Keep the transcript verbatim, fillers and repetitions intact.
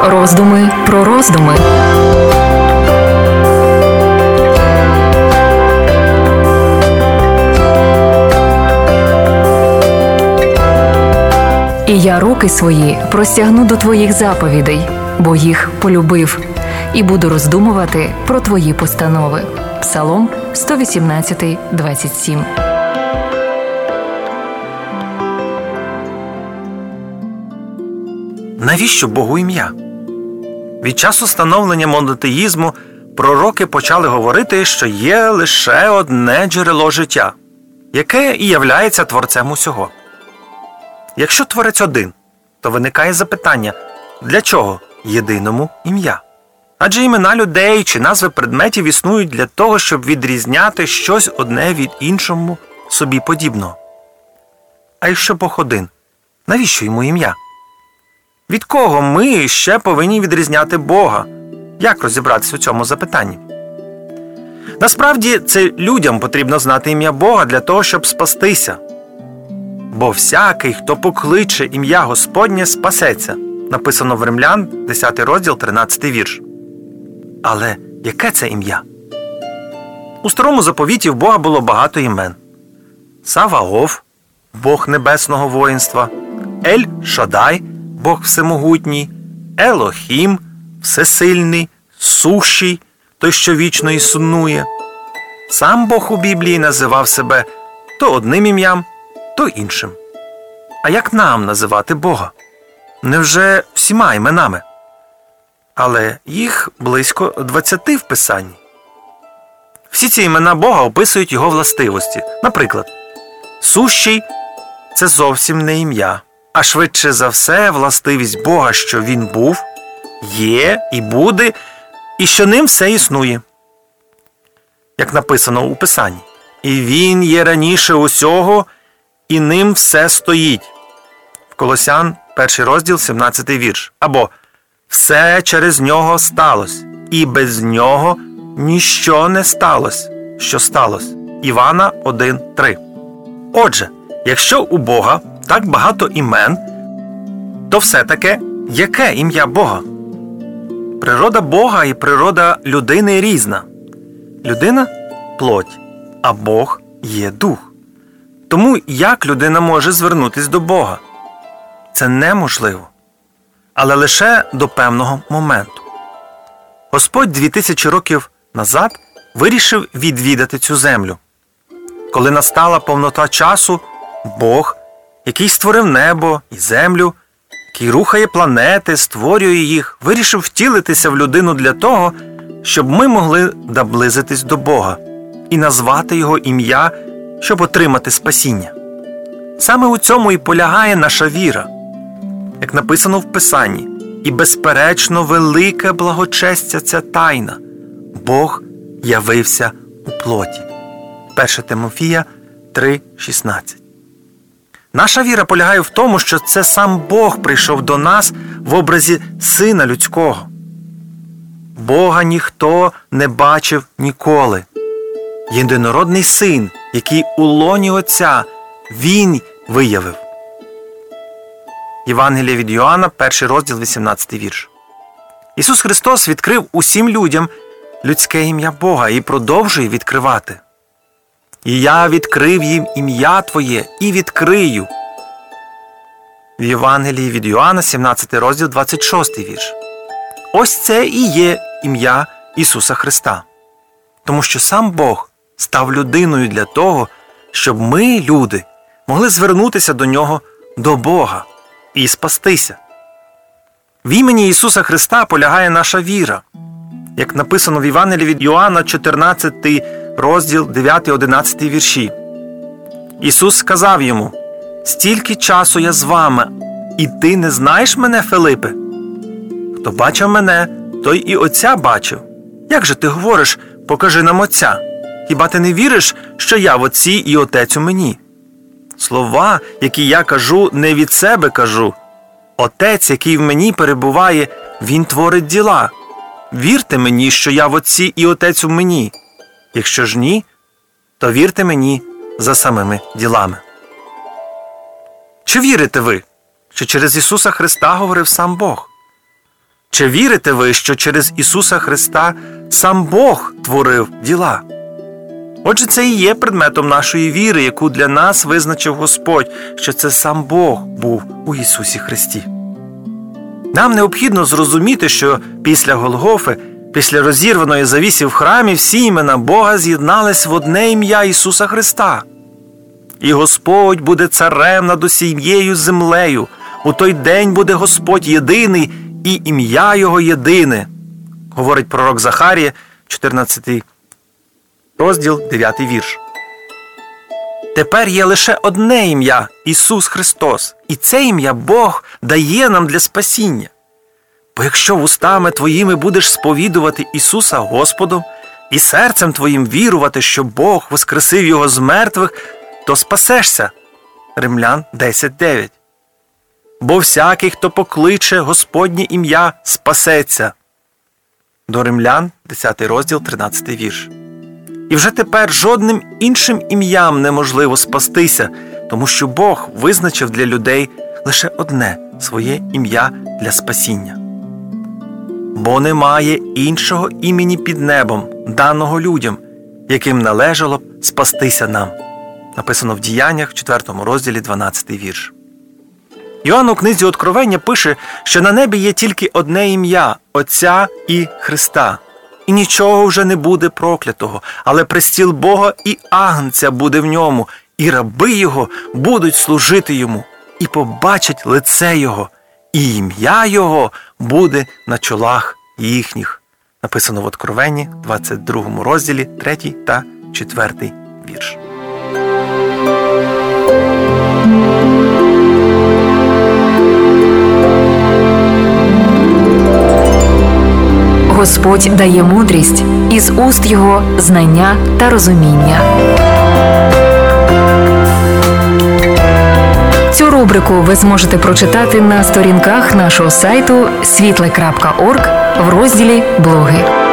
Роздуми про роздуми. І я руки свої простягну до твоїх заповідей, бо їх полюбив, і буду роздумувати про твої постанови. Псалом сто вісімнадцять, двадцять сім. Навіщо Богу ім'я? Від часу становлення монотеїзму пророки почали говорити, що є лише одне джерело життя, яке і являється творцем усього. Якщо творець один, то виникає запитання, для чого єдиному ім'я? Адже імена людей чи назви предметів існують для того, щоб відрізняти щось одне від іншому собі подібного. А якщо Бог один, навіщо йому ім'я? Від кого ми ще повинні відрізняти Бога? Як розібратися у цьому запитанні? Насправді, це людям потрібно знати ім'я Бога для того, щоб спастися. Бо всякий, хто покличе ім'я Господнє, спасеться. Написано в Римлян, десятий розділ, тринадцятий вірш. Але яке це ім'я? У Старому Заповіті в Бога було багато імен. Саваоф, Бог небесного воїнства, Ель-Шадай, Бог всемогутній, Елохім, всесильний, сущий, той, що вічно існує. Сам Бог у Біблії називав себе то одним ім'ям, то іншим. А як нам називати Бога? Невже всіма іменами? Але їх близько двадцяти в Писанні. Всі ці імена Бога описують його властивості. Наприклад, сущий – це зовсім не ім'я, а швидше за все властивість Бога, що Він був, є і буде, і що ним все існує. Як написано у Писанні. І Він є раніше усього, і ним все стоїть. В Колосян, перший розділ, сімнадцятий вірш. Або все через нього сталося, і без нього ніщо не сталося, що сталося. Івана один три. Отже, якщо у Бога так багато імен, то все-таки яке ім'я Бога? Природа Бога і природа людини різна. Людина – плоть, а Бог є дух. Тому як людина може звернутися до Бога? Це неможливо. Але лише до певного моменту. Господь дві тисячі років назад вирішив відвідати цю землю. Коли настала повнота часу, Бог, який створив небо і землю, який рухає планети, створює їх, вирішив втілитися в людину для того, щоб ми могли наблизитись до Бога і назвати Його ім'я, щоб отримати спасіння. Саме у цьому і полягає наша віра. Як написано в Писанні, і безперечно велике благочестя ця тайна. Бог явився у плоті. перше Тимофія три шістнадцять. Наша віра полягає в тому, що це сам Бог прийшов до нас в образі Сина Людського. Бога ніхто не бачив ніколи. Єдинородний Син, який у лоні Отця, Він виявив. Євангеліє від Йоанна, перший розділ, вісімнадцятий вірш. Ісус Христос відкрив усім людям людське ім'я Бога і продовжує відкривати. «І я відкрив їм ім'я Твоє і відкрию». В Євангелії від Йоанна, сімнадцятий розділ, двадцять шостий вірш. Ось це і є ім'я Ісуса Христа. Тому що сам Бог став людиною для того, щоб ми, люди, могли звернутися до Нього, до Бога, і спастися. В імені Ісуса Христа полягає наша віра. Як написано в Євангелії від Йоанна, чотирнадцятий розділ, дев'ятий одинадцятий вірші. Ісус сказав йому: «Стільки часу я з вами, і ти не знаєш мене, Филипе? Хто бачив мене, той і Отця бачив. Як же ти говориш, покажи нам Отця? Хіба ти не віриш, що я в Отці і Отець у мені? Слова, які я кажу, не від себе кажу. Отець, який в мені перебуває, Він творить діла. Вірте мені, що я в Отці і Отець у мені. Якщо ж ні, то вірте мені за самими ділами». Чи вірите ви, що через Ісуса Христа говорив сам Бог? Чи вірите ви, що через Ісуса Христа сам Бог творив діла? Отже, це і є предметом нашої віри, яку для нас визначив Господь, що це сам Бог був у Ісусі Христі. Нам необхідно зрозуміти, що після Голгофи, після розірваної завіси в храмі, всі імена Бога з'єднались в одне ім'я Ісуса Христа. І Господь буде царем над усією землею. У той день буде Господь єдиний, і ім'я Його єдине, говорить пророк Захарія, чотирнадцятий розділ, дев'ятий вірш. Тепер є лише одне ім'я – Ісус Христос. І це ім'я Бог дає нам для спасіння. Бо якщо вустами твоїми будеш сповідувати Ісуса Господом і серцем твоїм вірувати, що Бог воскресив Його з мертвих, то спасешся. Римлян десять дев'ять. Бо всякий, хто покличе Господнє ім'я, спасеться. До Римлян, десятий розділ, тринадцятий вірш. І вже тепер жодним іншим ім'ям неможливо спастися, тому що Бог визначив для людей лише одне своє ім'я для спасіння. Бо немає іншого імені під небом, даного людям, яким належало б спастися нам. Написано в Діяннях, четвертому розділі, дванадцятий вірш. Йоанн у книзі Откровення пише, що на небі є тільки одне ім'я – Отця і Христа. І нічого вже не буде проклятого, але престіл Бога і Агнця буде в ньому, і раби Його будуть служити Йому, і побачать лице Його, і ім'я Його буде на чолах їхніх. Написано в Откровенні, двадцять другому розділі, третій та четвертий вірш. Господь дає мудрість, із уст Його знання та розуміння. Цю рубрику ви зможете прочитати на сторінках нашого сайту світле крапка орг в розділі «Блоги».